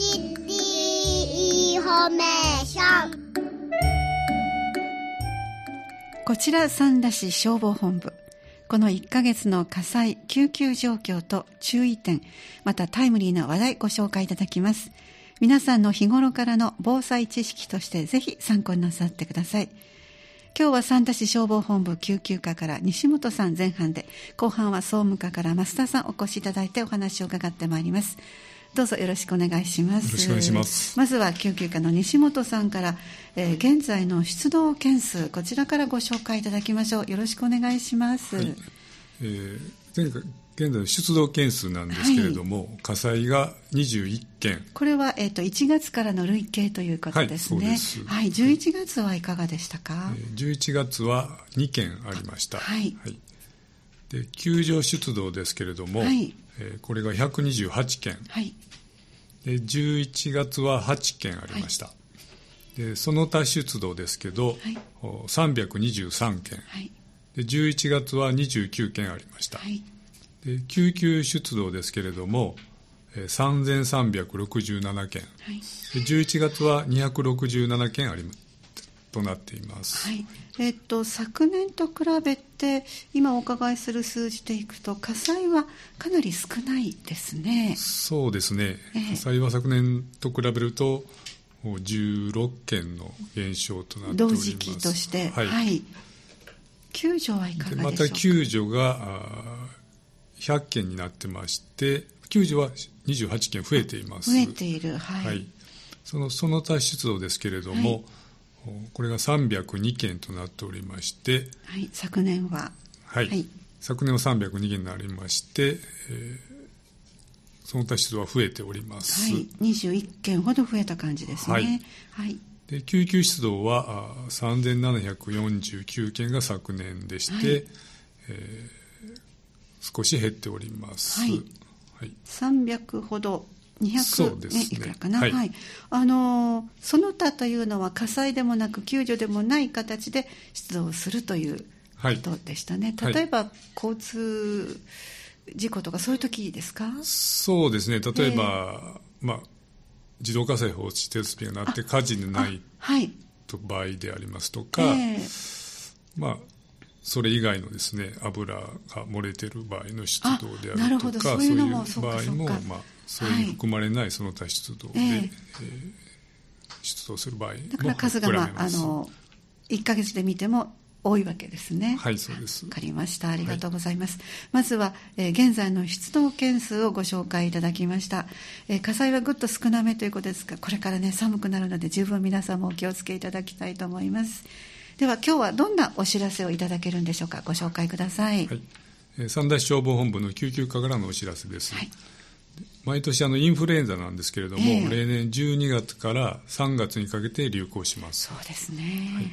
シティインフォメーション。 こちら三田市消防本部、この1ヶ月の火災救急状況と注意点、またタイムリーな話題ご紹介いただきます。皆さんの日頃からの防災知識としてぜひ参考になさってください。今日は三田市消防本部救急課から西本さん前半で、後半は総務課から増田さんお越しいただいてお話を伺ってまいります。どうぞよろしくお願いします。 よろしくお願いします。 まずは救急課の西本さんから、現在の出動件数、こちらからご紹介いただきましょう。よろしくお願いします。はい、 現在の出動件数なんですけれども、はい、火災が21件。 これは、1月からの累計ということですね。はい、そうです。はい、11月はいかがでしたか ？11月は2件ありました。はい。はい、で救助出動ですけれども、はい、これが128件。はい。で11月は8件ありました。はい、でその他出動ですけど、はい、323件。はい。で11月は29件ありました。はい。で救急出動ですけれども、3367件、はい、で11月は267件となっています。はい。 昨年と比べて今お伺いする数字でいくと火災はかなり少ないですね。 そうですね、火災は昨年と比べると16件の減少となっております。同時期として、はいはい、救助はいかがでしょうか？ また救助が100件になってまして、救助は28件増えています。 増えている、はいはい、 その他出動ですけれども、はい、これが302件となっておりまして、 はい、昨年は、 はいはい、昨年は302件になりまして、その他出動は増えております。 はい、21件ほど増えた感じですね。はいはい、 で救急出動は3749件が昨年でして、はい、少し減っております。はいはい、300ほど200、 そうですね、 いくらかな、はいはい、その他というのは火災でもなく救助でもない形で出動するということでしたね。はい、例えば、交通事故とかそういう時ですか？ そうですね、例えば、自動火災報知設備がなって火事にない場合でありますとか、それ以外のですね、油が漏れている場合の出動であるとか、そういう場合も、それに含まれないその他出動で、出動する場合もだから数が、1ヶ月で見ても多いわけですね。 はい、そうです。 わかりました。ありがとうございます。はい、まずは、現在の出動件数をご紹介いただきました。火災はぐっと少なめということですが、これからね、寒くなるので十分皆さんもお気をつけいただきたいと思います。では今日はどんなお知らせをいただけるんでしょうか？ご紹介ください。 はい、三田市消防本部の救急課からのお知らせです。はい、毎年インフルエンザなんですけれども、例年12月から3月にかけて流行します。 そうですね。はい、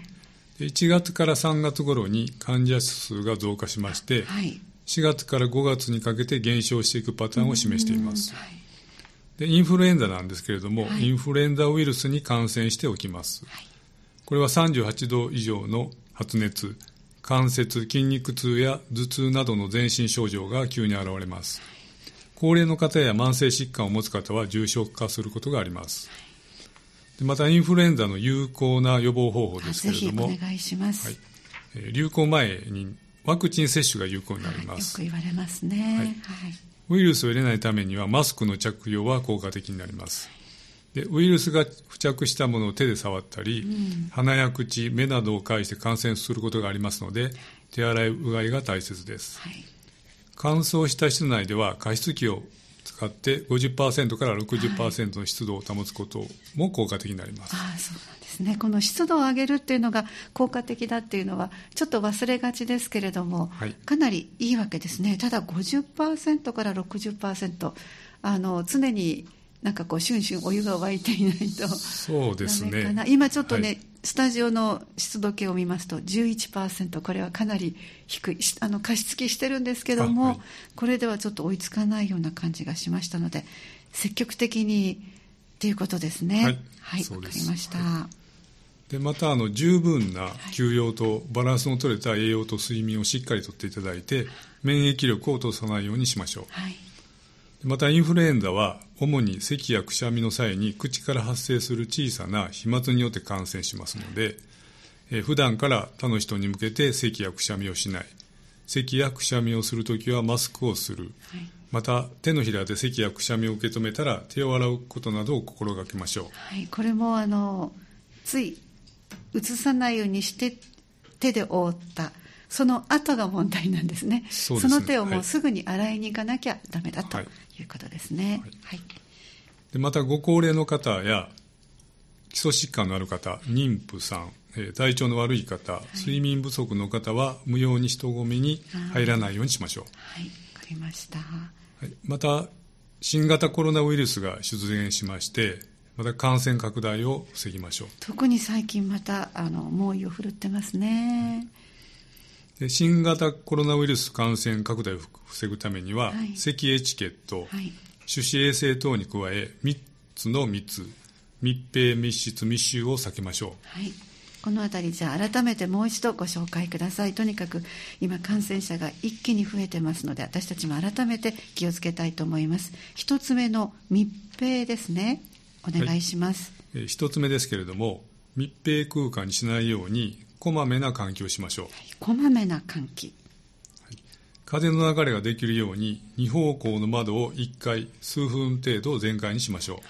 で1月から3月頃に患者数が増加しまして、はい、4月から5月にかけて減少していくパターンを示しています。はい、でインフルエンザなんですけれども、はい、インフルエンザウイルスに感染しておきます。はい、これは38度以上の発熱、関節、筋肉痛や頭痛などの全身症状が急に現れます。高齢の方や慢性疾患を持つ方は重症化することがあります。でまたインフルエンザの有効な予防方法ですけれども、 ぜひお願いします。 はい、流行前にワクチン接種が有効になります。 よく言われますね。はいはい、 ウイルスを入れないためにはマスクの着用は効果的になります。でウイルスが付着したものを手で触ったり、鼻や口、目などを介して感染することがありますので、手洗いうがいが大切です。はい、乾燥した室内では加湿器を使って 50% から 60% の湿度を保つことも効果的になります。 そうなんですね。この湿度を上げるっていうのが効果的だっていうのはちょっと忘れがちですけれども、はい、かなりいいわけですね。ただ 50% から 60% 常にシュンシュンお湯が沸いていないと。 そうですね。 今ちょっとね、はい、スタジオの湿度計を見ますと 11%、 これはかなり低い、加湿器してるんですけども、はい、これではちょっと追いつかないような感じがしましたので、積極的にということですね。はい、はい、わかりました。はい、 でまた十分な休養とバランスの取れた栄養と睡眠をしっかりとっていただいて、免疫力を落とさないようにしましょう。はい、またインフルエンザは主に咳やくしゃみの際に口から発生する小さな飛沫によって感染しますので、普段から他の人に向けて咳やくしゃみをしない、咳やくしゃみをするときはマスクをする、はい、また手のひらで咳やくしゃみを受け止めたら手を洗うことなどを心がけましょう。 はい、これもつい移さないようにして手で覆ったその後が問題なんですね。その手をもうすぐに洗いに行かなきゃダメだということですね。はいはい、 でまたご高齢の方や基礎疾患のある方、妊婦さん、体調の悪い方、睡眠不足の方は無用に人混みに入らないようにしましょう。 はい、わかりました。 はい、また新型コロナウイルスが出現しまして、また感染拡大を防ぎましょう。 特に最近また猛威を振るってますね。 で新型コロナウイルス感染拡大を防ぐためには、はい、咳エチケット、はい、手指衛生等に加え3つの密、密閉、密室、密集を避けましょう。 はい、このあたりじゃあ改めてもう一度ご紹介ください。とにかく今感染者が一気に増えてますので、私たちも改めて気をつけたいと思います。一つ目の密閉ですね、お願いします。 はい、一つ目ですけれども、密閉空間にしないようにこまめな換気をしましょう。はい、 こまめな換気、 はい、風の流れができるように2方向の窓を1回数分程度全開にしましょう。はい、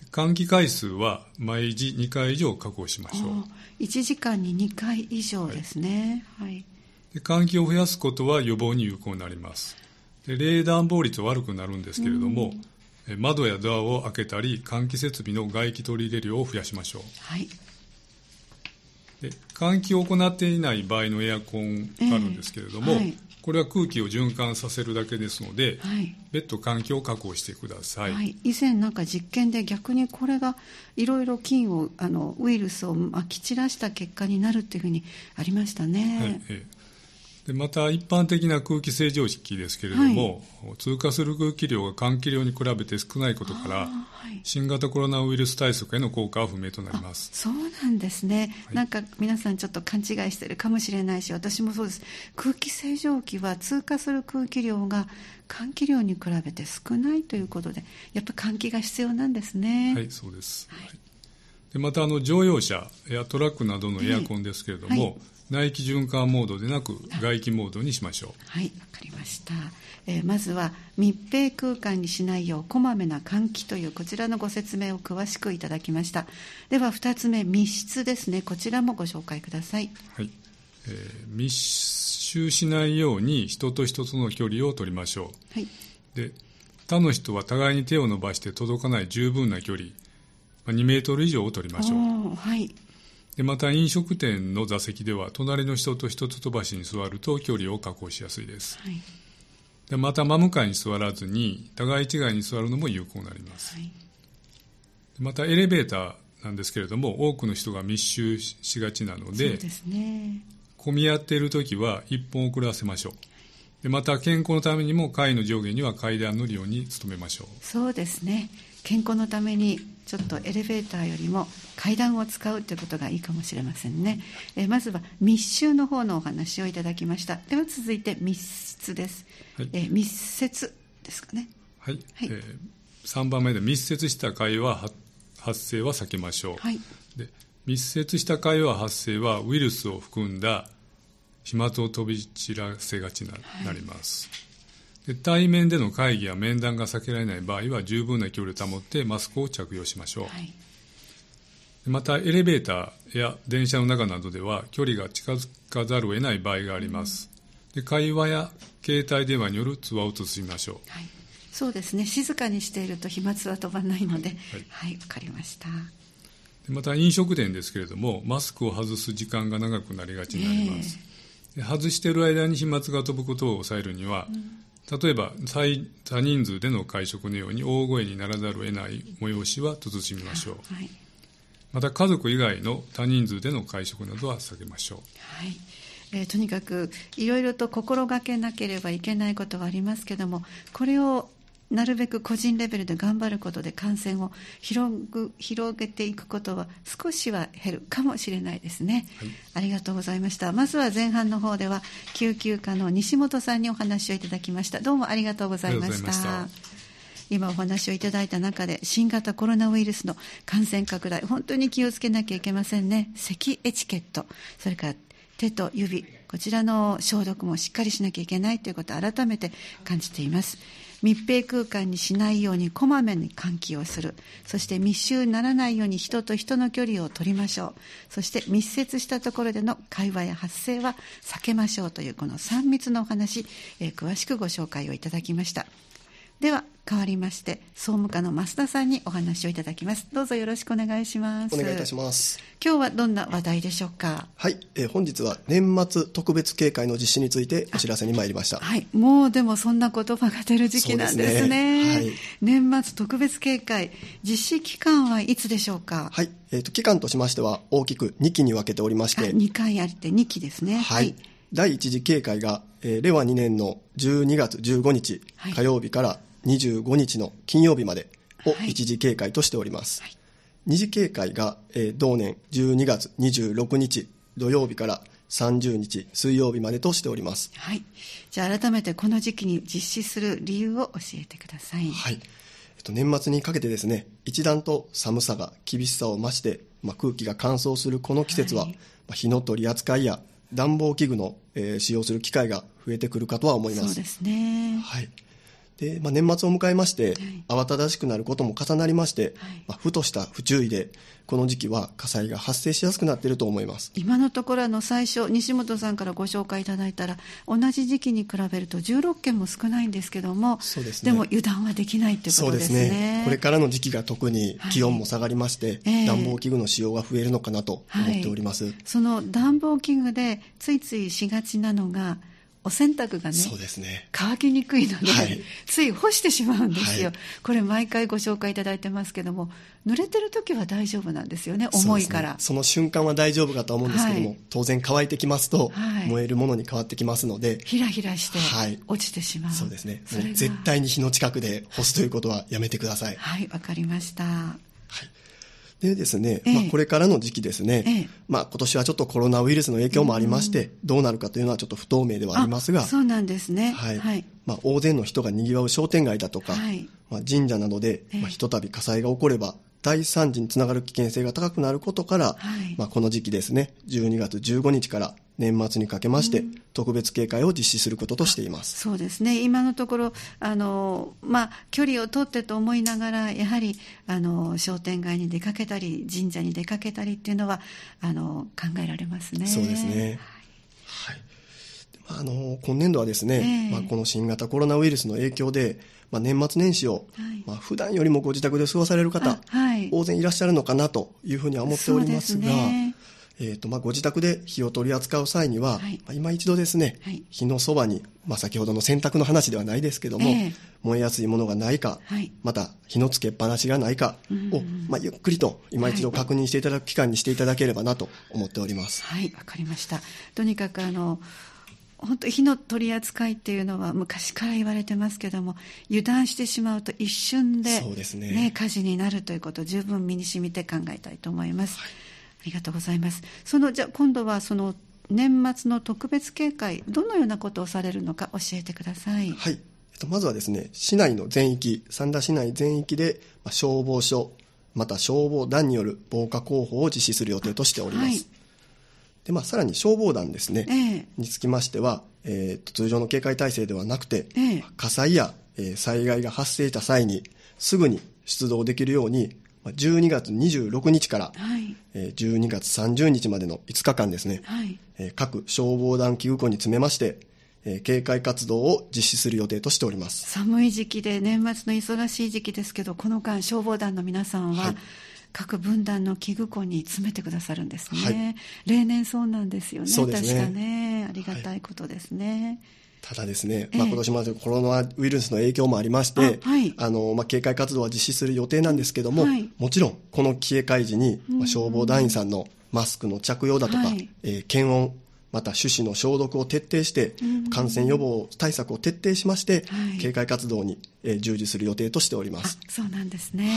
換気回数は毎時2回以上確保しましょう。 1時間に2回以上ですね。はい、 で換気を増やすことは予防に有効になります。で冷暖房率は悪くなるんですけれども、窓やドアを開けたり換気設備の外気取り入れ量を増やしましょう。 はい、 で換気を行っていない場合のエアコンがあるんですけれども、はい、これは空気を循環させるだけですので、はい、別途換気を確保してください。 はい、以前なんか実験で逆にこれがいろいろ菌をウイルスをまき散らした結果になるっていうふうにありましたね。 はい、でまた一般的な空気清浄機ですけれども、はい、通過する空気量が換気量に比べて少ないことから、はい、新型コロナウイルス対策への効果は不明となります。 そうなんですね。はい、なんか皆さんちょっと勘違いしてるかもしれないし、私もそうです。空気清浄機は通過する空気量が換気量に比べて少ないということで、やっぱ換気が必要なんですね。 はい、そうです。はい、でまた乗用車やトラックなどのエアコンですけれども、はい、内気循環モードでなく外気モードにしましょう。 はい、わかりました。まずは密閉空間にしないようこまめな換気というこちらのご説明を詳しくいただきました。では2つ目、密室ですね。こちらもご紹介ください。 はい、密集しないように人と人との距離を取りましょう。はい、で他の人は互いに手を伸ばして届かない十分な距離、2メートル以上を取りましょう。 はい、 でまた飲食店の座席では隣の人と人と飛ばしに座ると距離を確保しやすいです。はい、でまた真向かいに座らずに互い違いに座るのも有効になります。はい、でまたエレベーターなんですけれども、多くの人が密集しがちなので、 そうですね、 混み合っているときは1本遅らせましょう。でまた健康のためにも階の上下には階段の利用に努めましょう。 そうですね、健康のためにちょっとエレベーターよりも階段を使うということがいいかもしれませんね。まずは密集の方のお話をいただきました。では続いて密室です。はい、密接ですかね。 はい、はい、3番目で密接した会話発生は避けましょう。はい、で密接した会話発生はウイルスを含んだ飛沫を飛び散らせがちになります。はい、で対面での会議や面談が避けられない場合は十分な距離を保ってマスクを着用しましょう。はい、またエレベーターや電車の中などでは距離が近づかざるを得ない場合があります。で会話や携帯電話による通話を慎みましょう。 はい、そうですね、静かにしていると飛沫は飛ばないので、はい、わかりました。 でまた飲食店ですけれども、マスクを外す時間が長くなりがちになります。で外している間に飛沫が飛ぶことを抑えるには、例えば多人数での会食のように大声にならざるを得ない催しは慎みましょう。はい、また家族以外の多人数での会食などは避けましょう。 はい、とにかくいろいろと心がけなければいけないことはありますけども、これをなるべく個人レベルで頑張ることで感染を広げていくことは少しは減るかもしれないですね。はい、ありがとうございました。まずは前半の方では救急科の西本さんにお話をいただきました。どうもありがとうございました。 今お話をいただいた中で新型コロナウイルスの感染拡大、本当に気をつけなきゃいけませんね。咳エチケット、それから手と指、こちらの消毒もしっかりしなきゃいけないということを改めて感じています。密閉空間にしないようにこまめに換気をする。そして密集にならないように人と人の距離を取りましょう。そして密接したところでの会話や発声は避けましょうというこの3密のお話、詳しくご紹介をいただきました。では変わりまして総務課の増田さんにお話をいただきます。どうぞよろしくお願いします。 お願いいたします。 今日はどんな話題でしょうか。 はい、本日は年末特別警戒の実施についてお知らせに参りました。 はい、もうでもそんな言葉が出る時期なんですね。はい、年末特別警戒、実施期間はいつでしょうか。 はい、期間としましては大きく2期に分けておりまして、 2回あって2期ですね。 はい、第1次警戒が、令和2年の12月15日、火曜日から25日の金曜日までを一次警戒としております。二次警戒が、同年12月26日土曜日から30日水曜日までとしております。 はい、じゃあ改めてこの時期に実施する理由を教えてください。 はい、年末にかけてですね、一段と寒さが厳しさを増して、空気が乾燥するこの季節は、火の取り扱いや暖房器具の、使用する機会が増えてくるかとは思います。 そうですね。 はい。で年末を迎えまして、慌ただしくなることも重なりまして、ふとした不注意でこの時期は火災が発生しやすくなっていると思います。 今のところ最初西本さんからご紹介いただいたら同じ時期に比べると16件も少ないんですけども、 そうですね、 でも油断はできないということですね。 そうですね、これからの時期が特に気温も下がりまして、暖房器具の使用が増えるのかなと思っております。 その暖房器具でついついしがちなのがお洗濯がね、 そうですね、 乾きにくいので、つい干してしまうんですよ。これ毎回ご紹介いただいてますけども、濡れてる時は大丈夫なんですよね、重いから。 その瞬間は大丈夫かと思うんですけども、当然乾いてきますと、燃えるものに変わってきますので、 ヒラヒラして落ちてしまう。 そうですね、絶対に火の近くで干すということはやめてください。 はい、わかりました。 でですね、これからの時期ですね、今年はちょっとコロナウイルスの影響もありまして、どうなるかというのはちょっと不透明ではありますが、 そうなんですね。 大勢の人が賑わう商店街だとか、神社などで、ひとたび火災が起これば大惨事につながる危険性が高くなることから、この時期ですね、12月15日から年末にかけまして特別警戒を実施することとしています。 そうですね、今のところ距離を取ってと思いながら、やはり商店街に出かけたり神社に出かけたりっていうのは考えられますね。 そうですね、今年度はですね、この新型コロナウイルスの影響で、年末年始を、普段よりもご自宅で過ごされる方、大勢いらっしゃるのかなというふうには思っておりますが、ご自宅で火を取り扱う際には、今一度ですね、火のそばに、先ほどの洗濯の話ではないですけども、燃えやすいものがないか、また火のつけっぱなしがないかを、ゆっくりと今一度確認していただく期間にしていただければなと思っております。 はい、わかりました。とにかく本当火の取り扱いっていうのは昔から言われてますけども、油断してしまうと一瞬で、火事になるということを十分身に染みて考えたいと思います。ありがとうございます。じゃあ今度はその年末の特別警戒、どのようなことをされるのか教えてください。 はい、まずはですね、市内の全域、三田市内全域で、消防署また消防団による防火広報を実施する予定としております。でさらに消防団ですね、につきましては、通常の警戒体制ではなくて、火災や、災害が発生した際にすぐに出動できるように、12月26日から、12月30日までの5日間ですね、各消防団器具庫に詰めまして、警戒活動を実施する予定としております。 寒い時期で年末の忙しい時期ですけど、この間消防団の皆さんは、各分団の器具庫に詰めてくださるんですね。例年そうなんですよね。確かね、ありがたいことですね。 ただですね、今年もコロナウイルスの影響もありまして、警戒活動は実施する予定なんですけども、もちろんこの警戒時に、消防団員さんのマスクの着用だとか、検温また手指の消毒を徹底して、感染予防対策を徹底しまして、警戒活動に、従事する予定としております。 そうなんですね。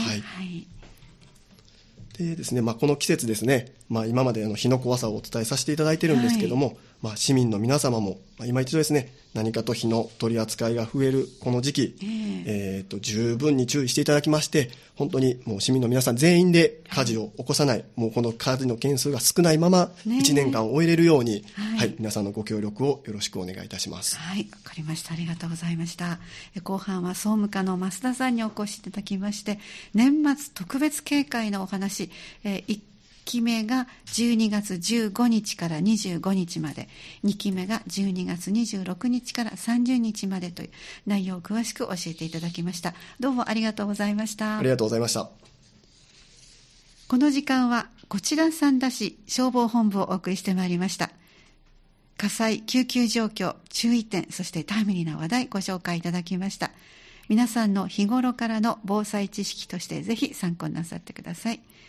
でですね、この季節ですね、今まで火の怖さをお伝えさせていただいているんですけども、 市民の皆様も、今一度ですね、何かと火の取り扱いが増えるこの時期、十分に注意していただきまして、本当にもう市民の皆さん全員で火事を起こさない、もうこの火事の件数が少ないまま1年間を終えれるように、皆さんのご協力をよろしくお願いいたします。 はい、わかりました。ありがとうございました。後半は総務課の増田さんにお越しいただきまして、年末特別警戒のお話、1期目が12月15日から25日まで、2期目が12月26日から30日までという内容を詳しく教えていただきました。どうもありがとうございました。 ありがとうございました。 この時間はこちら三田市消防本部をお送りしてまいりました。火災、救急状況、注意点、そしてタイムリーな話題ご紹介いただきました。皆さんの日頃からの防災知識としてぜひ参考になさってください。